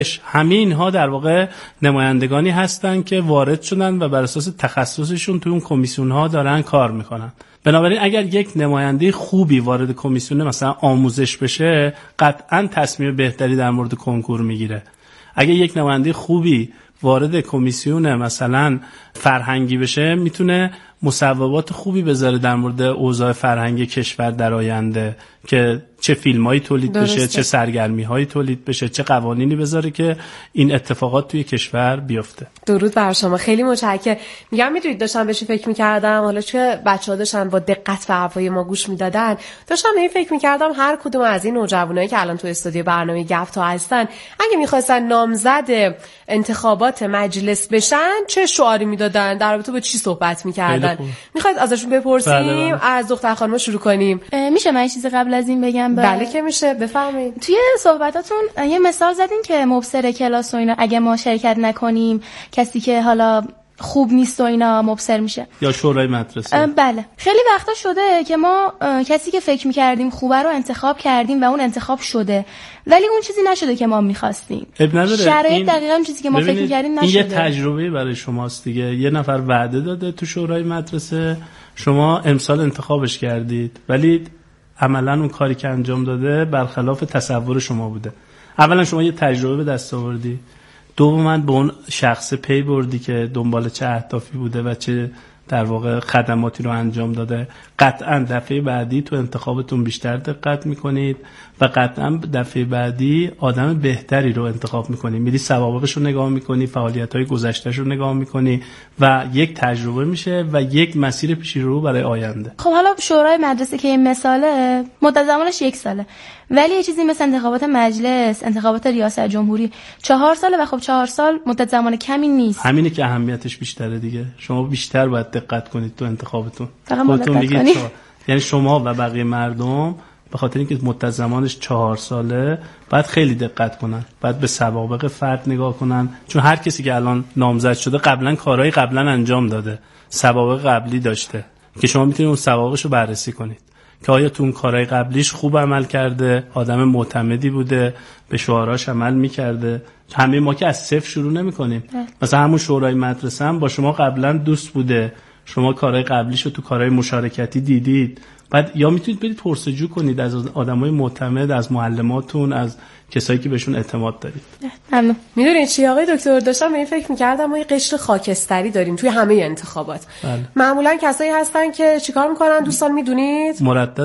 همه اینها در واقع نمایندگانی هستن که وارد شدن و بر اساس تخصصشون تو اون کمیسیون ها دارن کار میکنن. بنابراین اگر یک نماینده خوبی وارد کمیسیون مثلا آموزش بشه، قطعاً تصمیم بهتری در مورد کنکور میگیره. اگر یک نماینده خوبی وارد کمیسیون مثلا فرهنگی بشه، میتونه مصوبات خوبی بذاره در مورد اوضاع فرهنگی کشور در آینده، که چه فیلمایی تولید بشه، چه سرگرمی‌هایی تولید بشه، چه قوانینی بذاره که این اتفاقات توی کشور بیفته. درود بر شما، خیلی متشکرم. میگم میدونید داشتم بهش فکر می‌کردم، حالا چه بچه‌ها داشتن با دقت به حرفای ما گوش میدادن، داشتم به این فکر می‌کردم هر کدوم از این نوجوانایی که الان تو استودیو برنامه گفتا هستن، اگه می‌خواستن نامزد انتخابات مجلس بشن، چه شعاری میدادن، در رابطه با چی صحبت می‌کردن؟ می‌خواید ازشون بپرسیم؟ بله. از دختر خانم شروع کنیم. میشه من چیزی قبل از این بگم؟ بله که میشه، بفرمایید. توی صحبتاتون یه مثال زدین که مبصر کلاس و اینا اگه ما شرکت نکنیم، کسی که حالا خوب نیست و اینا مبصر میشه، یا شورای مدرسه. بله، خیلی وقتا شده که ما کسی که فکر میکردیم خوبه رو انتخاب کردیم و اون انتخاب شده، ولی اون چیزی نشده که ما میخواستیم. شرایط دقیقاً چیزی که ما فکر میکردیم نشده. این یه تجربه برای شماست دیگه. یه نفر وعده داده تو شورای مدرسه، شما امسال انتخابش کردید، ولی عملاً اون کاری که انجام داده برخلاف تصور شما بوده. اولا شما یه تجربه به دست آوردی، دوما به اون شخص پی بردی که دنبال چه اهدافی بوده و چه در واقع خدماتی رو انجام داده. قطعاً دفعه بعدی تو انتخابتون بیشتر دقت میکنید و قطعاً دفعه بعدی آدم بهتری رو انتخاب میکنید. میری سوابقش رو نگاه میکنی، فعالیت‌های گذشته‌اش رو نگاه میکنی و یک تجربه میشه و یک مسیر پیش رو برای آینده. خب حالا شورای مدرسه که این مثاله، مدت زمانش 1 ساله، ولی یه چیزی مثل انتخابات مجلس، انتخابات ریاست جمهوری 4 ساله و خب 4 سال مدت زمان کمی نیست. همینه که اهمیتش بیشتره دیگه. شما بیشتر باید دقت کنید تو انتخابتون. خودتون میگید یعنی شما و بقیه مردم به خاطر اینکه مدت زمانش 4 ساله باید خیلی دقت کنن، باید به سوابق فرد نگاه کنن، چون هر کسی که الان نامزد شده قبلا کارهای قبلا انجام داده، سوابق قبلی داشته که شما میتونید اون سوابقش رو بررسی کنید که آیا تو اون کارهای قبلیش خوب عمل کرده، آدم معتمدی بوده، به شعاراش عمل میکرده. همه ما که از صفر شروع نمی‌کنیم. مثلا همون شورای مدرسه هم با شما قبلا دوست بوده، شما کارهای قبلیشو تو کارهای مشارکتی دیدید، بعد یا میتونید برید پرسجو کنید از آدمای معتمد، از معلماتون، از کسایی که بهشون اعتماد دارید. ممنون. میدونید چی آقای دکتر، داشتم به این فکر می‌کردم ما یه قشر خاکستری داریم توی همه انتخابات. معمولا کسایی هستن که چیکار میکنن دوستان میدونید؟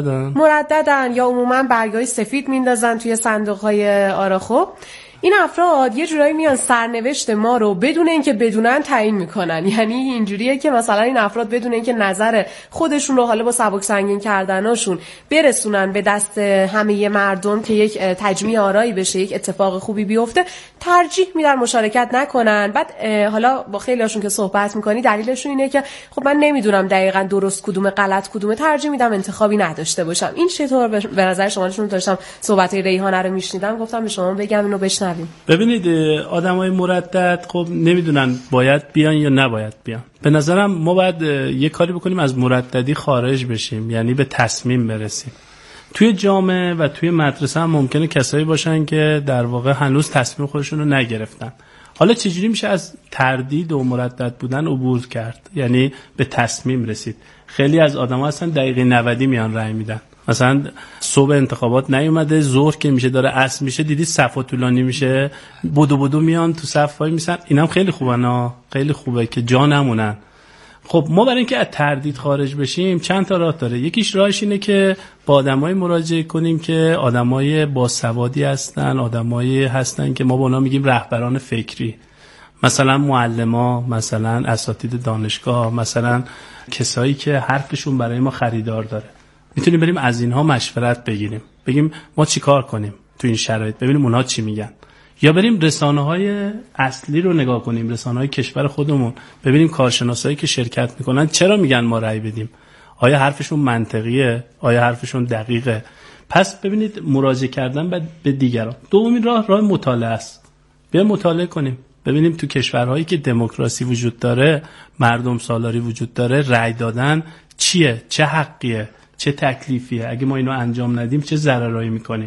مرددن یا عموما برگای سفید میندازن توی صندوق‌های آراخو. این افراد یه جورایی میان سرنوشت ما رو بدون اینکه بدونن تعیین میکنن. یعنی اینجوریه که مثلا این افراد بدون اینکه نظر خودشون رو حالا با سبک سنگین کردناشون برسونن به دست همه مردم که یک تجمیع آرایی بشه، یک اتفاق خوبی بیفته، ترجیح میدن مشارکت نکنن. بعد حالا با خیلیاشون که صحبت میکنی دلیلشون اینه که خب من نمیدونم دقیقاً درست کدومه غلط کدومه، ترجیح میدم انتخابی نداشته باشم. این چطور به نظر شما؟ چون داشتم صحبتای ریحانه رو میشنیدم گفتم به شما بگم اینو بشنوید. ببینید آدمای مردد خب نمیدونن باید بیان یا نباید بیان. به نظرم ما باید یه کاری بکنیم از مرددی خارج بشیم، یعنی به تصمیم برسیم. توی جامعه و توی مدرسه هم ممکنه کسایی باشن که در واقع هنوز تصمیم خودشون رو نگرفتن. حالا چجوری میشه از تردید و مردد بودن عبور کرد، یعنی به تصمیم رسید؟ خیلی از آدم‌ها هستن دقیقه 90 میان رأی میدن. مثلا صبح انتخابات نیومده، ظهر که میشه داره عصر میشه، دیدی صفا طولانی میشه، بدو میان تو صف وای میسن. اینم خیلی خوبه، خیلی خوبه که جا نمونن. خب ما برای اینکه از تردید خارج بشیم چند تا راه داره. یکیش راهش اینه که با آدمای مراجعه کنیم که آدمای باسوادی هستن، آدمایی هستن که ما به اونا میگیم رهبران فکری، مثلا معلما، مثلا اساتید دانشگاه، مثلا کسایی که حرفشون برای ما خریدار داره. میتونیم بریم از اینها مشورت بگیریم، بگیم ما چی کار کنیم تو این شرایط، ببینیم اونها چی میگن. یا بریم رسانه‌های اصلی رو نگاه کنیم، رسانه‌های کشور خودمون، ببینیم کارشناسایی که شرکت میکنن چرا میگن ما رأی بدیم، آیا حرفشون منطقیه، آیا حرفشون دقیقه. پس ببینید مراجعه کردن به دیگران. دومین راه مطالعه است. بیایم مطالعه کنیم، ببینیم تو کشورهایی که دموکراسی وجود داره، مردم سالاری وجود داره، رأی دادن چیه، چه حقیه، چه تکلیفیه، اگه ما اینو انجام ندیم چه ضررایی میکنیم.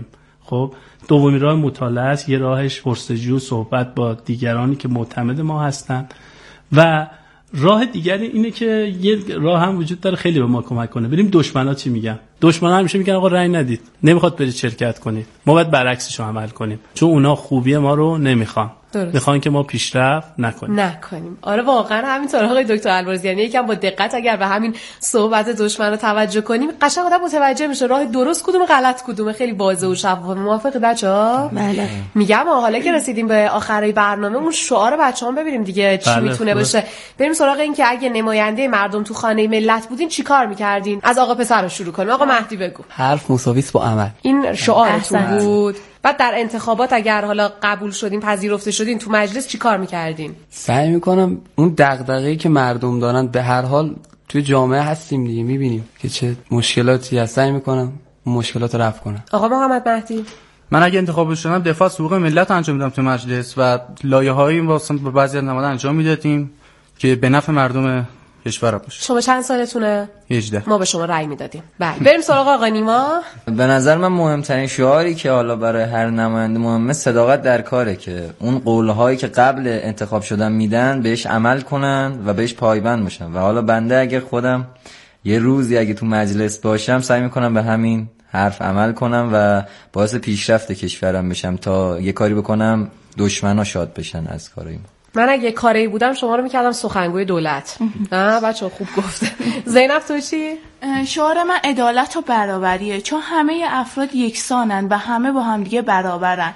خب دومی راه مطالعه است، یه راهش پرسجو، صحبت با دیگرانی که معتمد ما هستن، و راه دیگری اینه که یه راه هم وجود داره خیلی به ما کمک کنه. بریم دشمنا چی میگن. دشمنا همیشه میگن آقا رأی ندید، نمیخواد برید شرکت کنید. ما باید برعکسش عمل کنیم، چون اونا خوبی ما رو نمیخوان. میخوان که ما پیشرفت نکنیم. آره واقعا همینطور آقای دکتر البرزیانی. یکم با دقت اگر به همین صحبت دشمن رو توجه کنیم قشنگ آدم متوجه میشه راه درست کدومه، غلط کدومه. خیلی واضحه و شفاف. موافقی بچه‌ها؟ بله. میگم حالا که رسیدیم به آخرای برنامه، اون شعار بچه‌ها ببینیم دیگه چی میتونه باشه. بریم سراغ این که اگه نماینده مردم تو خانه ملت بودین چیکار می‌کردین؟ از آقا پسر رو شروع کنیم. آقا مهدی بگو. حرف مساوی با عمل. این شعارتون بود. بعد در انتخابات اگر حالا قبول شدین، پذیرفته شدین، تو مجلس چی کار میکردین؟ سعی میکنم اون دغدغه‌ای که مردم دارن، به هر حال توی جامعه هستیم دیگه، میبینیم که چه مشکلاتی هست، سعی میکنم اون مشکلات رو رفع کنم. آقا محمد مهدی؟ من اگه انتخاب شدم دفاع از حقوق ملت انجام میدم تو مجلس و لایه‌هایی واسه بعضی از نماد انجام میدادیم که به نفع مردم کشور باشه. شما چند سالتونه؟ 18. ما به شما رأی میدادیم. بله. بریم سراغ آقا نیما. به نظر من مهمترین شعاری که حالا برای هر نماینده مهمه صداقت در کاره، که اون قول‌هایی که قبل انتخاب شدن میدن بهش عمل کنن و بهش پایبند باشن. و حالا بنده اگه خودم یه روزی اگه تو مجلس باشم سعی میکنم به همین حرف عمل کنم و باعث پیشرفت کشورم بشم تا یه کاری بکنم دشمنا شاد بشن از کاریم. من اگه کاری بودم شما رو میکردم سخنگوی دولت. بچه خوب گفته. زینب تو چی؟ شعار من عدالت و برابریه، چون همه افراد یکسانن و همه با هم دیگه برابرن.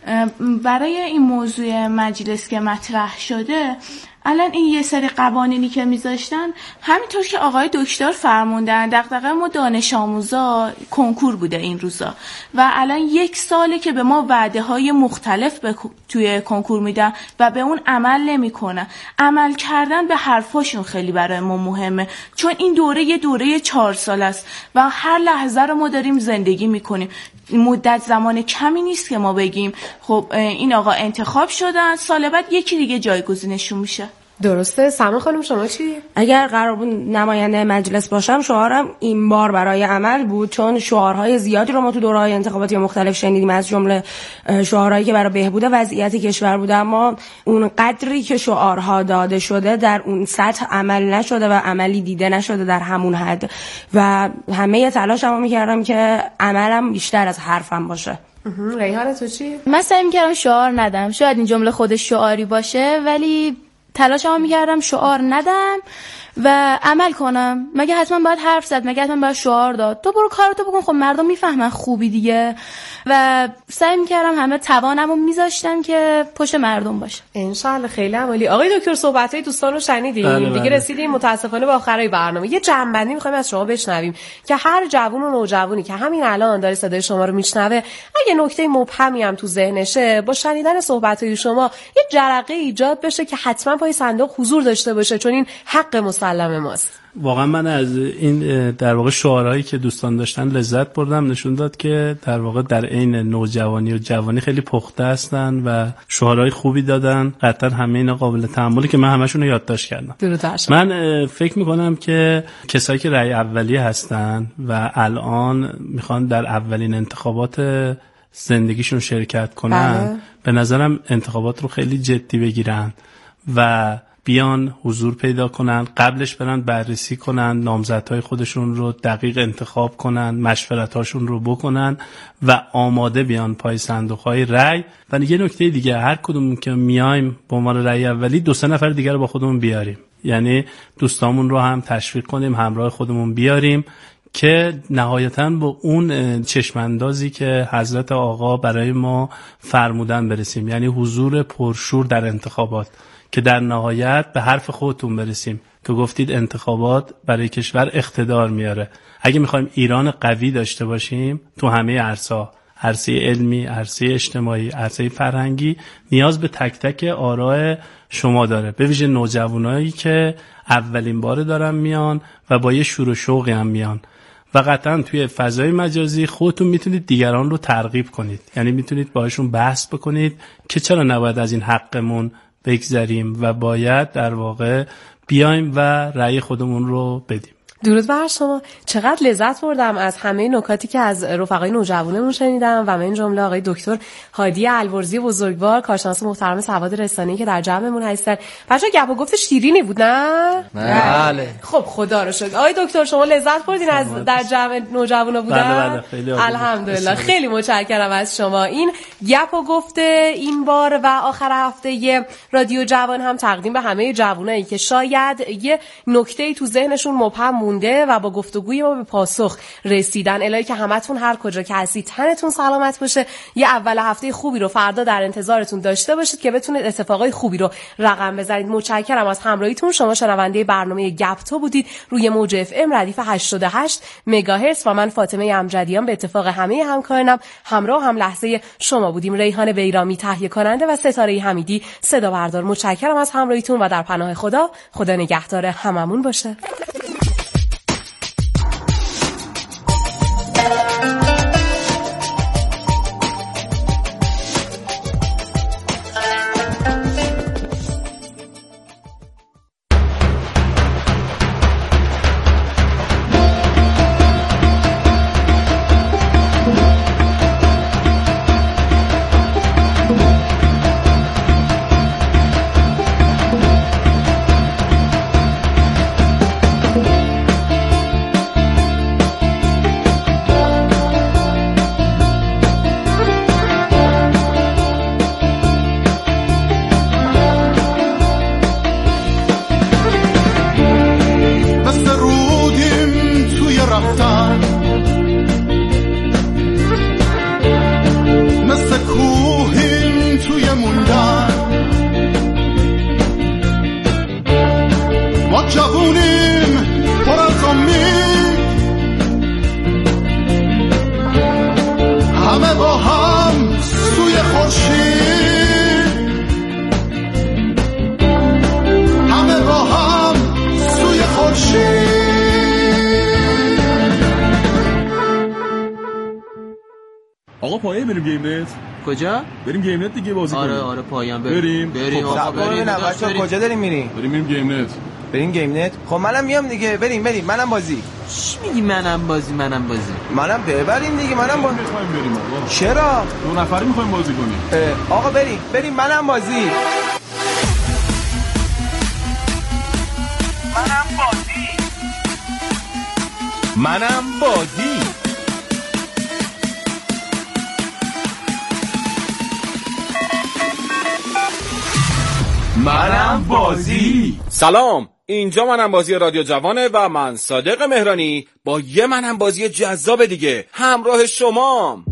برای این موضوع مجلس که مطرح شده، الان این یه سری قوانینی که میذاشتن، همینطور که آقای دکتر فرموندن، دغدغه ما دانش آموزا کنکور بوده این روزا و الان 1 ساله که به ما وعده های مختلف توی کنکور میدن و به اون عمل نمیکنن. عمل کردن به حرفاشون خیلی برای ما مهمه، چون این دوره یه دوره 4 سال است و هر لحظه رو ما داریم زندگی میکنیم. مدت زمان کمی نیست که ما بگیم خب این آقا انتخاب شدن، سال بعد یکی دیگه جایگزینشون میشه. درسته. سما خانم شما چی؟ اگر قرار بود نماینده مجلس باشم، شعارم این بار برای عمل بود، چون شعارهای زیادی رو ما تو دوره‌های انتخاباتی مختلف شنیدیم، از جمله شعارهایی که برای بهبود وضعیت کشور بوده، اما اون قدری که شعارها داده شده در اون سطح عمل نشده و عملی دیده نشده در همون حد و همه تلاشمو میکردم که عملم بیشتر از حرفم باشه. ریحانه تو چی؟ من سعی میکردم شعار ندم. شاید این جمله خودش شعاری باشه، ولی تلاشمو میکردم شعار ندم و عمل کنم. مگه حتما باید حرف زد؟ مگه حتما باید شعار داد؟ تو برو کارتو بکن، خب مردم میفهمن خوبی دیگه. و سعی میکردم همه توانمو میذاشتم که پشت مردم باشه. انشالله. خیلی عالی. آقای دکتر صحبتای دوستان رو شنیدیم. دیگه رسیدیم متاسفانه به آخرای برنامه. یه جمع‌بندی می‌خوایم از شما بشنویم که هر جوون و نوجوانی که همین الان داره صدای شما رو میشنوه، اگه نکته مبهمی هم تو ذهنشه، با شنیدن صحبتای شما یه جرقه ایجاد بشه که حتما پای صندوق حضور داشته باشه، چون این حق مسلم ماست. واقعا من از این در واقع شعارهایی که دوستان داشتن لذت بردم. نشون داد که در واقع در عین نوجوانی و جوانی خیلی پخته هستن و شعارهای خوبی دادن. قطعا همه اینا قابل تأمله که من همشون رو یادداشت کردم. من فکر میکنم که کسایی که رأی اولیه هستن و الان میخوان در اولین انتخابات زندگیشون شرکت کنن، به نظرم انتخابات رو خیلی جدی بگیرن و بیان حضور پیدا کنن، قبلش برن بررسی کنن، نامزدهای خودشون رو دقیق انتخاب کنن، مشورتاشون رو بکنن و آماده بیان پای صندوقهای رأی. و یه نکته دیگه، هر کدوم که میایم به عنوان رأی اولی 2-3 نفر دیگه رو با خودمون بیاریم، یعنی دوستامون رو هم تشویق کنیم همراه خودمون بیاریم که نهایتاً با اون چشماندازی که حضرت آقا برای ما فرمودن برسیم، یعنی حضور پرشور در انتخابات، که در نهایت به حرف خودتون برسیم که گفتید انتخابات برای کشور اقتدار میاره. اگه میخوایم ایران قوی داشته باشیم تو همه عرصه علمی، عرصه اجتماعی، عرصه فرهنگی، نیاز به تک تک آراء شما داره، به ویژه نوجوانایی که اولین بار دارن میان و با یه شور و شوقی هم میان. و قطعا توی فضای مجازی خودتون میتونید دیگران رو ترغیب کنید، یعنی میتونید باهاشون بحث بکنید که چرا نباید از این حقمون بگذریم و باید در واقع بیایم و رأی خودمون رو بدیم. درود بر شما. چقدر لذت بردم از همه نکاتی که از رفقای نوجوانمون شنیدم و من جمله آقای دکتر هادی الورزی بزرگوار، کارشناس محترم سواد رسانه‌ای که در جمعمون هستن. بچه‌ها گپ و گفت شیرینی بود نه؟ بله. خب خدا رو شکر. آقای دکتر شما لذت بردین از در جمع نوجوانا بودن؟ بله الحمدلله. خیلی متشکرم از شما. این گپ و گفت این بار و آخر هفته رادیو جوان هم تقدیم به همه جوانایی که شاید یه نکته‌ای تو ذهنشون مبهم مونده و با گفتگوی ما به پاسخ رسیدن. الهی که همتون هر کجا که هستید تنتون سلامت باشه. یه اول هفته خوبی رو فردا در انتظارتون داشته باشید که بتونید اتفاقای خوبی رو رقم بزنید. متشکرم از همراهیتون. شما شنونده برنامه گپ تو بودید روی موج اف ام ردیف 88 مگاهرتز و من فاطمه امجدیان به اتفاق همه همکارانم همراه هم لحظه شما بودیم. ریحان بیرامی تهیه کننده و ستاره حمیدی صدا بردار. متشکرم از همراهیتون و در پناه خدا نگهدار هممون باشه. آقا پایه بریم گیم نت. کجا؟ بریم گیم نت دیگه بازی کنیم. آره پایان بریم. آقا بریم. بچه‌ها کجا داریم میریم؟ بریم گیم نت. بریم گیم نت. خب منم میام دیگه. بریم منم بازی. چی میگی منم بازی؟ منم ببریم دیگه. منم بازی. بریم آقا. چرا؟ 2 نفری می‌خوایم بازی کنیم. آقا بریم منم بازی. منم بازی. سلام، اینجا منم بازی رادیو جوانه و من صادق مهرانی با یه منم بازی جذاب دیگه همراه شمام.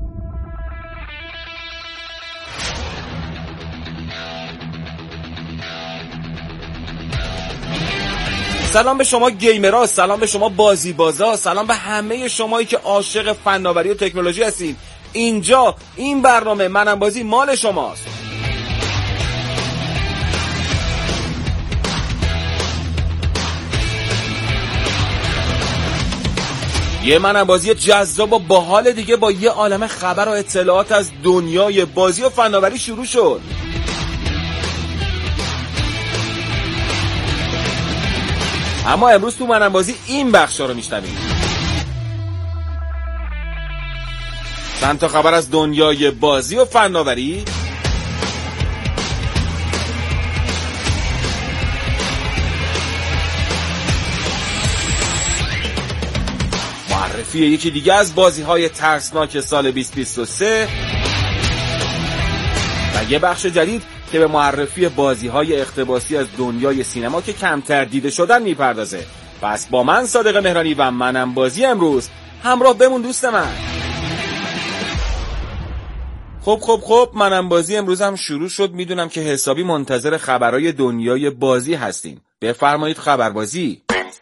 سلام به شما گیمرها، سلام به شما بازی بازا، سلام به همه شمایی که عاشق فناوری و تکنولوژی هستین. اینجا این برنامه منم بازی مال شماست. یه منم بازی جذاب و باحال دیگه با یه عالمه خبر و اطلاعات از دنیای بازی و فناوری شروع شد. اما امروز تو منم بازی این بخشا رو میشنویم. چند تا خبر از دنیای بازی و فناوری، معرفی یکی دیگه از بازی‌های ترسناک سال 2023 و یه بخش جدید که به معرفی بازی‌های اقتباسی از دنیای سینما که کمتر دیده شدن میپردازه. پس با من صادق مهرانی و منم بازی امروز همراه بمون دوست من. خب منم بازی امروز هم شروع شد. میدونم که حسابی منتظر خبرهای دنیای بازی هستین. بفرمایید خبربازی.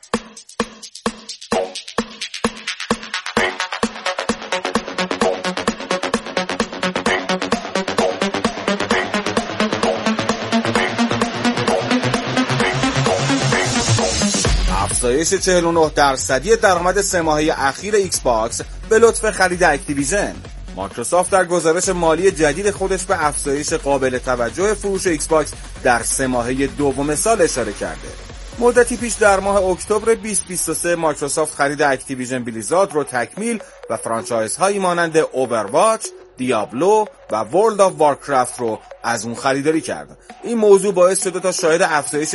افزایش 49% درآمد 3 ماهه اخیر ایکس باکس به لطف خرید اکتیویژن. مایکروسافت در گزارش مالی جدید خودش به افزایش قابل توجه فروش ایکس باکس در 3 ماهه دوم سال اشاره کرده. مدتی پیش در ماه اکتبر 2023 مایکروسافت خرید اکتیویژن بلیزارد رو تکمیل و فرانچایزهایی مانند اوورواچ، دیابلو و ورلد آف وارکرافت رو از اون خریداری کرد. این موضوع باعث شده تا شاهد افزایش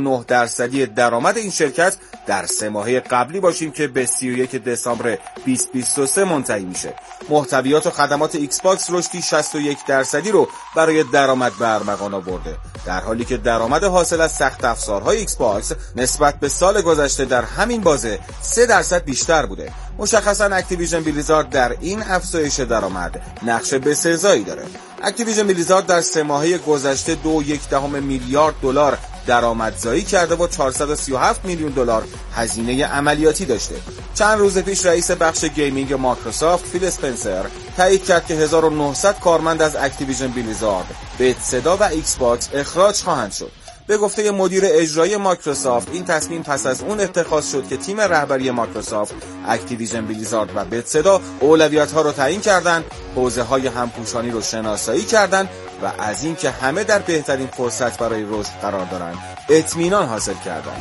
49% درآمد این شرکت در 3 ماهه قبلی باشیم که به 31 دسامبر 2023 منتهی میشه. محتویات و خدمات ایکس باکس رشدی 61% رو برای درآمد به ارمغان آورده، در حالی که درآمد حاصل از سخت افزارهای ایکس باکس نسبت به سال گذشته در همین بازه 3% بیشتر بوده. مشخصا اکتیویژن بلیزارد در این افزایش درآمد نقش بسزایی داره. اکتیویژن بلیزارد در 3 ماهه گذشته 2.1 میلیارد دلار درآمدزایی کرده و 437 میلیون دلار هزینه عملیاتی داشته. چند روز پیش رئیس بخش گیمینگ مایکروسافت فیل اسپنسر تایید کرد که 1900 کارمند از اکتیویژن بلیزارد، بتسدا و ایکس باکس اخراج خواهند شد. به گفته مدیر اجرایی مایکروسافت این تصمیم پس از اون اتخاذ شد که تیم رهبری مایکروسافت، اکتیویژن بلیزارد و بتسدا اولویت‌ها رو تعیین کردن، حوزه‌های همپوشانی رو شناسایی کردن و از این که همه در بهترین فرصت برای رشد قرار دارن اطمینان حاصل کردن.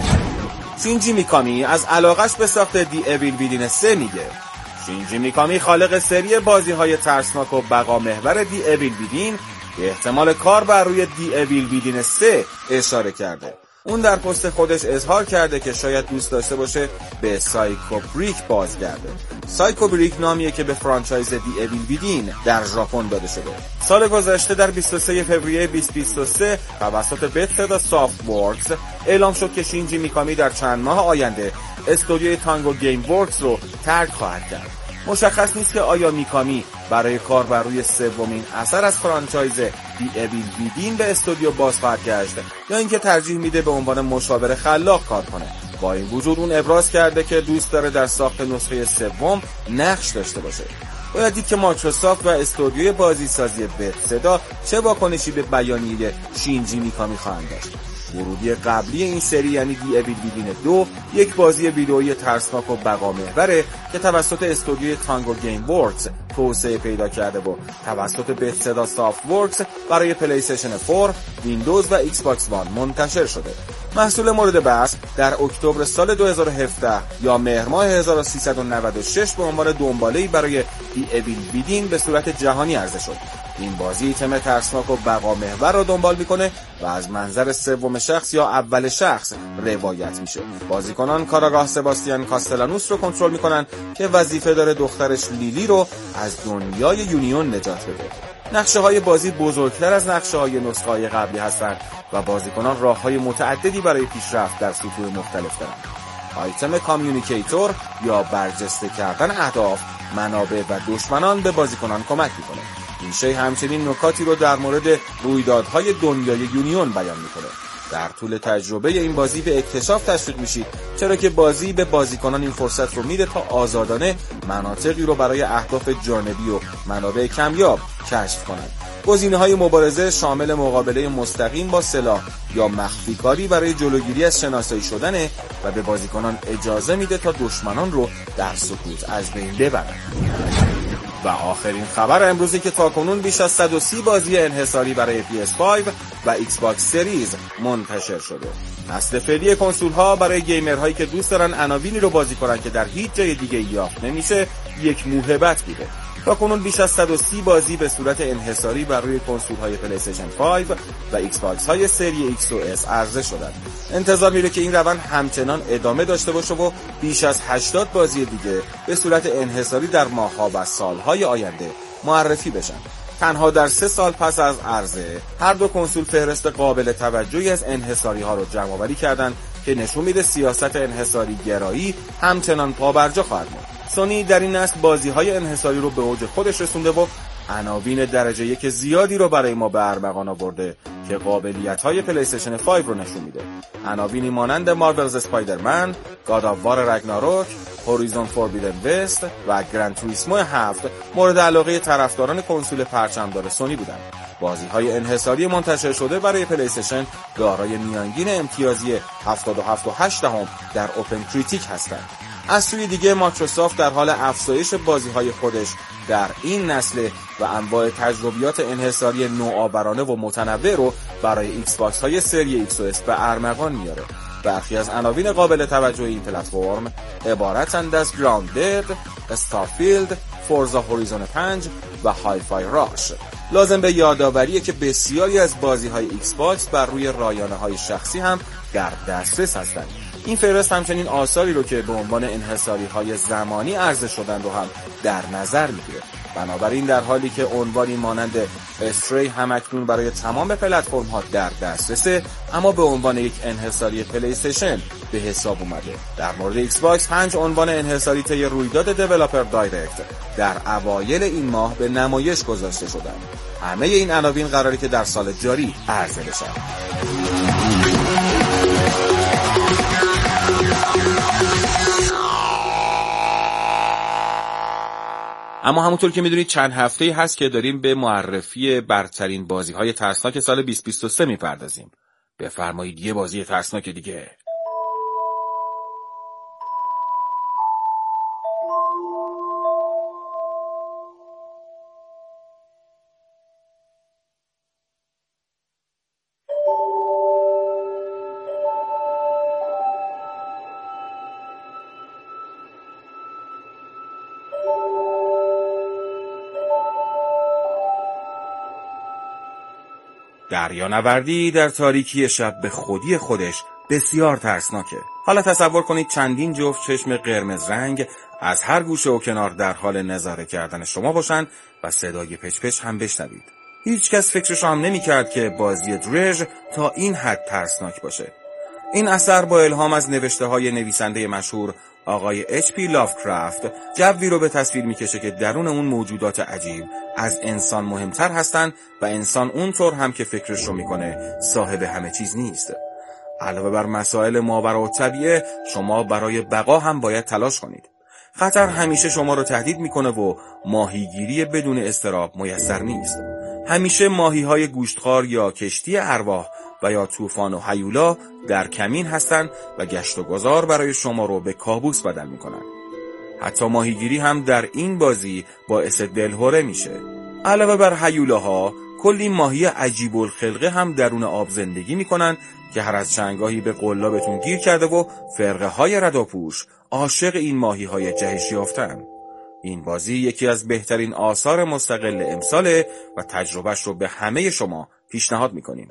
شینجی میکامی از علاقش به ساخت دی اویل ویدین 3 میگه. شینجی میکامی خالق سری بازی‌های ترسناک و بقا محور دی اویل ویدین به احتمال کار بر روی دی اویل ویدین 3 اشاره کرده. اون در پست خودش اظهار کرده که شاید دوست داشته باشه به سایکو بریک بازگرده. سایکو بریک نامیه که به فرانچایز دی اویل ویدین در ژاپن داده شده. سال گذشته در 23 فوریه 2023 توسط بتسدا سافت ورکس اعلام شد که شینجی میکامی در چند ماه آینده استودیوی تانگو گیم ورکس رو ترک خواهد کرد. مشخص نیست که آیا میکامی برای کار بر روی 3مین اثر از فرانچایز دی اویل ویدین به استودیو باز خواهد گشت یا اینکه ترجیح میده به عنوان مشاور خلاق کار کنه. با این وجود اون ابراز کرده که دوست داره در ساخت نسخه 3 نقش داشته باشه. باید دید که مایکروسافت و استودیوی بازیسازی بتسدا چه واکنشی به بیانیه شینجی میکامی خواهند داشت. ورودی قبلی این سری یعنی دی اویل ویدین 2 یک بازی ویدئویی ترسناک و بقا محوره که توسط استودیوی تانگو گیم ورکس توسعه پیدا کرده و توسط بتسدا سافت ورکس برای پلی استیشن 4، ویندوز و ایکس باکس وان منتشر شده. محصول مورد بحث در اکتبر سال 2017 یا مهر ماه 1396 به عنوان دنباله‌ای برای دی اویل ویدین به صورت جهانی عرضه شد. این بازی تم ترسناک و بقا محور را دنبال میکنه و از منظر 3 شخص یا اول شخص روایت میشه. بازیکنان کاراگاه سباستیان کاستلانوس رو کنترل میکنن که وظیفه داره دخترش لیلی رو از دنیای یونیون نجات بده. نقشه های بازی بزرگتر از نقشه های نسخه های قبلی هستند و بازیکنان راه های متعددی برای پیشرفت در سطوح مختلف دارند. آیتم کامیونیکیتور یا برجسته کردن اهداف، منابع و دشمنان به بازیکنان کمک میکنه. این شی همچنین نکاتی رو در مورد رویدادهای دنیای یونیون بیان میکنه. در طول تجربه این بازی به اکتشاف تشویق میشید، چرا که بازی به بازیکنان این فرصت رو میده تا آزادانه مناطقی رو برای اهداف جانبی و منابع کمیاب کشف کنند. گزینه‌های مبارزه شامل مقابله مستقیم با سلاح یا مخفی کاری برای جلوگیری از شناسایی شدنه و به بازیکنان اجازه میده تا دشمنان رو در سکوت از بین ببرند. و آخرین خبر امروزی که تاکنون بیش از 130 بازی انحصاری برای PS5 و ایکس باکس سریز منتشر شده. نسل فعلی کنسول‌ها برای گیمرهایی که دوست دارن عناوینی رو بازی کنن که در هیچ جای دیگه یافت نمیشه یک موهبت بوده. تاکنون بیش از 130 بازی به صورت انحصاری بر روی کنسول‌های پلی استیشن 5 و ایکس باکس‌های سری ایکس و اس عرضه شدند. انتظار میره که این روند همچنان ادامه داشته باشه و بیش از 80 بازی دیگه به صورت انحصاری در ماه‌ها و سال‌های آینده معرفی بشن. تنها در 3 سال پس از عرضه هر دو کنسول فهرست قابل توجهی از انحصاری‌ها رو جمع‌آوری کردند که نشون میده سیاست انحصاری گرایی همچنان پابرجا خواهد ماند. سونی در این نسل بازی‌های انحصاری رو به اوج خودش رسونده و عناوین درجه 1 زیادی رو برای ما به ارمغان آورده که قابلیت‌های پلی استیشن 5 رو نشون میده. عناوینی مانند مارولز اسپایدرمن، گاد آف وار راگناروک، هوریزون فوربیدن وست و گران توریسمو 7 مورد علاقه طرفداران کنسول پرچمدار سونی بودند. بازی‌های انحصاری منتشر شده برای پلی استیشن دارای میانگین امتیازی 77.8 در اوپن کریتیک هستند. از سوی دیگه مایکروسافت در حال افزایش بازی‌های خودش در این نسل و انواع تجربیات انحصاری نوآورانه و متنوع رو برای ایکس باکس های سری ایکس و اس به ارمغان میاره. برخی از عناوین قابل توجه این پلتفرم عبارتند از گراوندد، استارفیلد، فورزا هوریزون 5 و های فای راش. لازم به یادآوریه که بسیاری از بازی‌های ایکس باکس بر روی رایانه‌های شخصی هم در دسترس هستند. این فهرست همچنین آثاری رو که به عنوان انحصاری‌های زمانی عرضه شدن رو هم در نظر می‌گیره. بنابراین در حالی که عنوانی مانند استری همکنون برای تمام پلتفرم‌ها در دسترسه، اما به عنوان یک انحصاری پلی استیشن به حساب اومده. در مورد ایکس باکس 5 عنوان انحصاری طی رویداد دیولپر دایرکت در اوایل این ماه به نمایش گذاشته شدند. همه این عناوین قراره که در سال جاری عرضه بشن. اما همونطور که میدونید چند هفته‌ای هست که داریم به معرفی برترین بازی‌های ترسناک سال 2023 میپردازیم. بفرمایید یه بازی ترسناک دیگه. دریانوردی در تاریکی شب به خودی خودش بسیار ترسناکه. حالا تصور کنید چندین جفت چشم قرمز رنگ از هر گوشه و کنار در حال نظاره کردن شما باشن و صدای پچ پچ هم بشنوید. هیچ کس فکرش هم نمی کرد که بازی درژ تا این حد ترسناک باشه. این اثر با الهام از نوشته های نویسنده مشهور آقای اچ پی لافکرافت جوی رو به تصویر میکشه که درون اون موجودات عجیب از انسان مهمتر هستن و انسان اونطور هم که فکرش رو میکنه صاحب همه چیز نیست. علاوه بر مسائل ماورالطبیعه شما برای بقا هم باید تلاش کنید. خطر همیشه شما رو تهدید میکنه و ماهیگیری بدون اضطراب میسر نیست. همیشه ماهی‌های گوشتخوار یا کشتی ارواح و یا طوفان و هیولا در کمین هستند و گشت و گذار برای شما رو به کابوس بدل میکنن. حتی ماهیگیری هم در این بازی باعث دلهره میشه. علاوه بر هیولاها کلی ماهی عجیب الخلقه هم درون آب زندگی میکنن که هر از چندگاهی به قلابتون گیر کرده و فرقه های رداپوش عاشق این ماهی های جهش یافتن. این بازی یکی از بهترین آثار مستقل امساله و تجربهش رو به همه شما پیشنهاد میکنیم.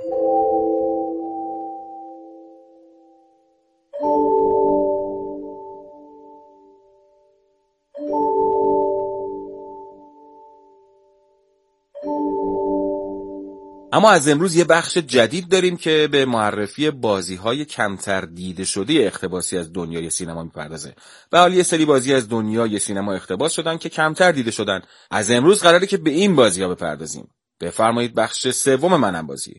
اما از امروز یه بخش جدید داریم که به معرفی بازی‌های کمتر دیده شده اقتباسی از دنیای سینما میپردازه. به حال یه سری بازی از دنیای سینما اقتباس شدن که کمتر دیده شدن. از امروز قراره که به این بازی‌ها بپردازیم. بفرمایید بخش سوم منم بازی.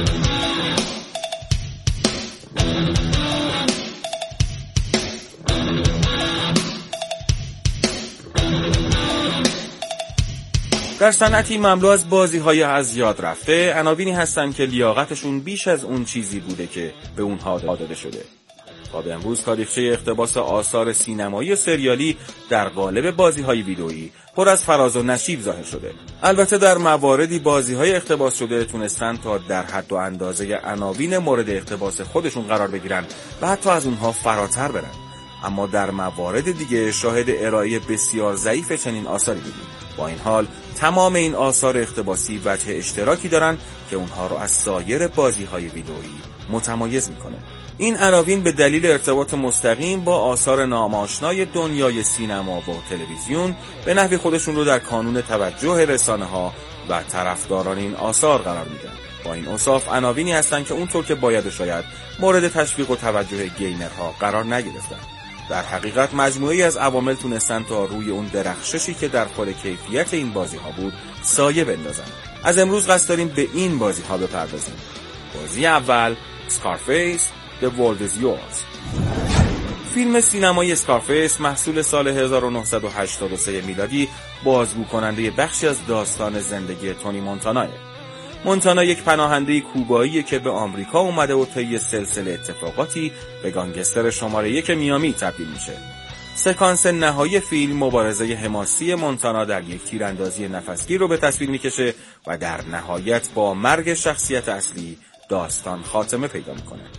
در صنعتی مملو از بازی‌های از یاد رفته، عناوینی هستن که لیاقتشون بیش از اون چیزی بوده که به اونها داده شده. تا به امروز تاریخچه اقتباس آثار سینمایی و سریالی در قالب بازی‌های ویدئویی پر از فراز و نشیب ظاهر شده. البته در مواردی بازی‌های اقتباس شده تونستن تا در حد و اندازه عناوین مورد اقتباس خودشون قرار بگیرن و حتی از اونها فراتر برن. اما در موارد دیگه شاهد ارائه بسیار ضعیف چنین آثاری بودیم. با این حال تمام این آثار اقتباسی وجه اشتراکی دارن که اونها رو از سایر بازی‌های ویدئویی متمایز میکنه. این عناوین به دلیل ارتباط مستقیم با آثار ناماشنای دنیای سینما و تلویزیون به نحو خودشون رو در کانون توجه رسانه‌ها و طرفداران این آثار قرار میدن. با این اوصاف عناوینی هستن که اونطور که باید و شاید مورد تشویق و توجه گیمرها قرار نگرفتن. در حقیقت مجموعه‌ای از عوامل تونستن تا روی اون درخششی که در خود کیفیت این بازی‌ها بود سایه بندازن. از امروز قصد داریم به این بازی‌ها بپردازیم. بازی اول Scarface The World Is Yours. فیلم سینمایی اسکارفیس محصول سال 1983 میلادی بازگو کننده بخشی از داستان زندگی تونی مونتاناه. مونتانا یک پناهنده کوبایی که به آمریکا اومده و طی سلسله اتفاقاتی به گانگستر شماره 1 میامی تبدیل میشه. سکانس نهایی فیلم مبارزه حماسی مونتانا در یک تیراندازی نفسگیر رو به تصویر میکشه و در نهایت با مرگ شخصیت اصلی داستان خاتمه پیدا میکنه.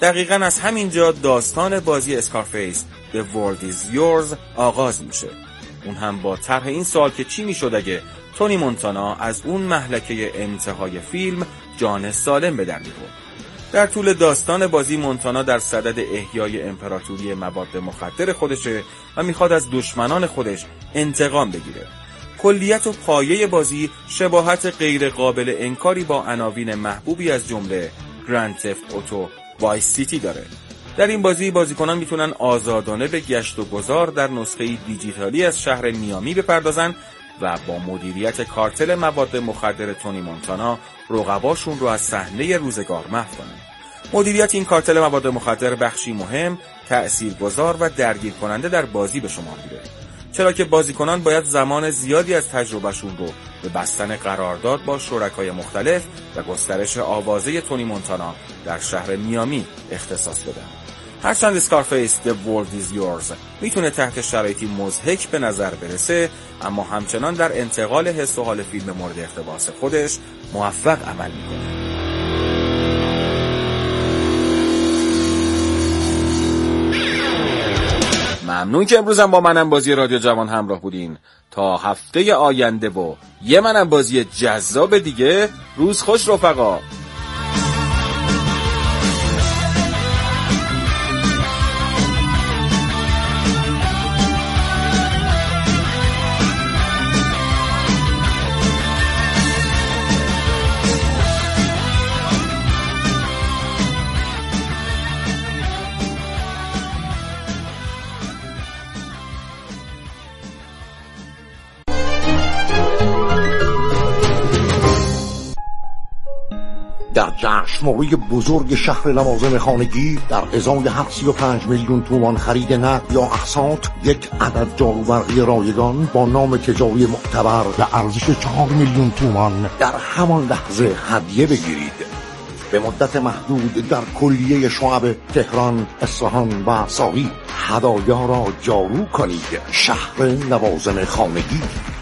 دقیقاً از همینجا داستان بازی اسکارفیس The World Is Yours آغاز میشه. اون هم با طرح این سوال که چی میشد اگه تونی مونتانا از اون مهلکه انتهای فیلم جان سالم به در می‌برد. در طول داستان بازی مونتانا در صدد احیای امپراتوری مواد مخدر خودشه و میخواد از دشمنان خودش انتقام بگیره. کلیت و پایه بازی شباهت غیر قابل انکاری با عناوین محبوبی از جمله گرند تفت اوتو، وایس سیتی داره. در این بازی بازیکنان میتونن آزادانه به گشت و گذار در نسخه دیجیتالی از شهر میامی بپردازن و با مدیریت کارتل مواد مخدر تونی مونتانا رقباشون رو از صحنه روزگار محو کنن. مدیریت این کارتل مواد مخدر بخشی مهم، تأثیرگذار و درگیر کننده در بازی به شمار میره، چرا که بازیکنان باید زمان زیادی از تجربهشون رو به بستن قرارداد با شرکای مختلف و گسترش آوازه تونی مونتانا در شهر میامی اختصاص بدن. هرچند اسکارفیس The World Is Yours میتونه تحت شرایطی مضحک به نظر برسه، اما همچنان در انتقال حس و حال فیلم مورد اقتباس خودش موفق عمل میکنه. ممنون که امروز هم با منم بازی رادیو جوان همراه بودین. تا هفته آینده و یه منم بازی جذاب دیگه، روز خوش رفقا. در جشنواره بزرگ شهر لوازم خانگی در ازای هر 35 میلیون تومان خرید نقد یا اقساط، یک عدد جاروبرقی رایگان با نام تجاری معتبر به ارزش 4 میلیون تومان در همان لحظه هدیه بگیرید. به مدت محدود در کلیه شعب تهران، اصفهان و ساری هدایا را جارو کنید. شهر لوازم خانگی.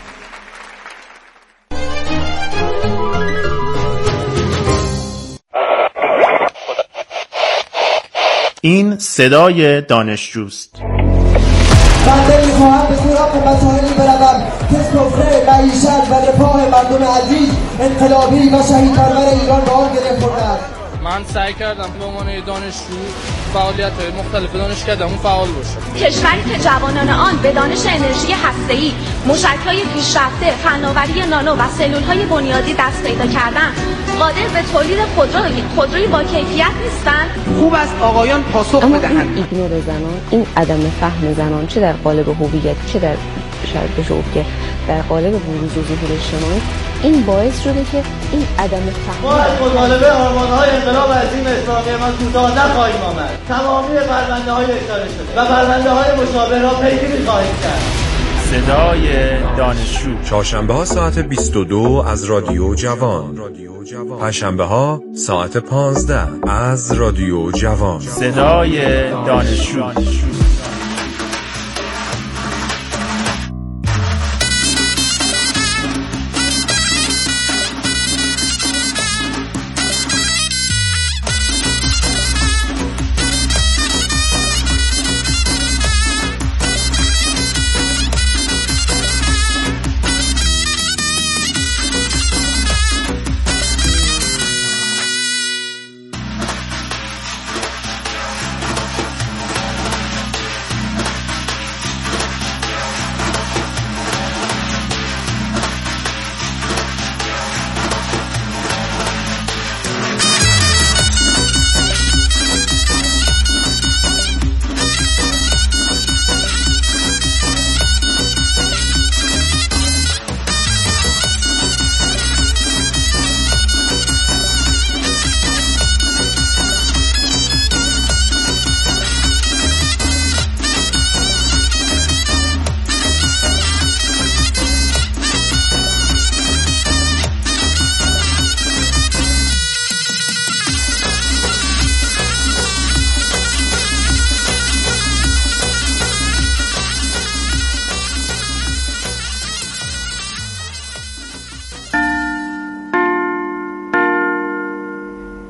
این صدای دانشجوست. من نمیخواهم به سراغ مسائلی بروم که سفره معیشت و رفاه مردم عزیز، انقلابی و شهیدپرور ایران به آن گره خورده است. من سعی کردم به عنوان دانشجو فعالیت‌های مختلف دانشکده‌مون فعال باشم. کشوری که جوانان آن به دانش انرژی هسته‌ای، موشک‌های پیشرفته، فناوری نانو و سلول‌های بنیادی دست پیدا کردن، قادر به تولید خودروی با کیفیت نیستند. خوب است آقایان پاسخ بدهند. این ایگنور زنان، این عدم فهم زنان، چه در قالب هویت، چه در شاید بشه گفت که در قالب بروز و ظهور اجتماعی، این باعث شده که این عدم فهم ما از مطالبه آرمان‌های انقلاب عظیم اسلامی ما کوتاه نخواهیم آمد. تمامی پرونده‌های اشاره شده و پرونده‌های مشابه را پیگیری خواهیم کرد. صدای دانشجو، چهارشنبه‌ها ساعت 22 از رادیو جوان، پنجشنبه‌ها ساعت 15 از رادیو جوان. صدای دانشجو.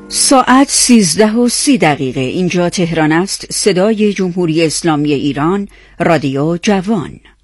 ساعت 13:30. اینجا تهران است. صدای جمهوری اسلامی ایران، رادیو جوان.